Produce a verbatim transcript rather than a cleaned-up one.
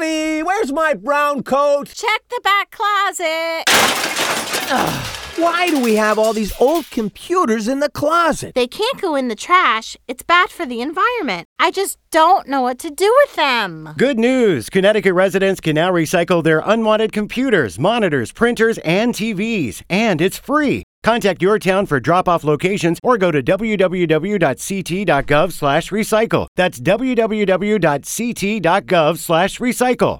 Honey, where's my brown coat? Check the back closet. Why do we have all these old computers in the closet? They can't go in the trash. It's bad for the environment. I just don't know what to do with them. Good news! Connecticut residents can now recycle their unwanted computers, monitors, printers, and T Vs. And it's free. Contact your town for drop-off locations or go to w w w dot c t dot gov slash recycle. That's w w w dot c t dot gov slash recycle.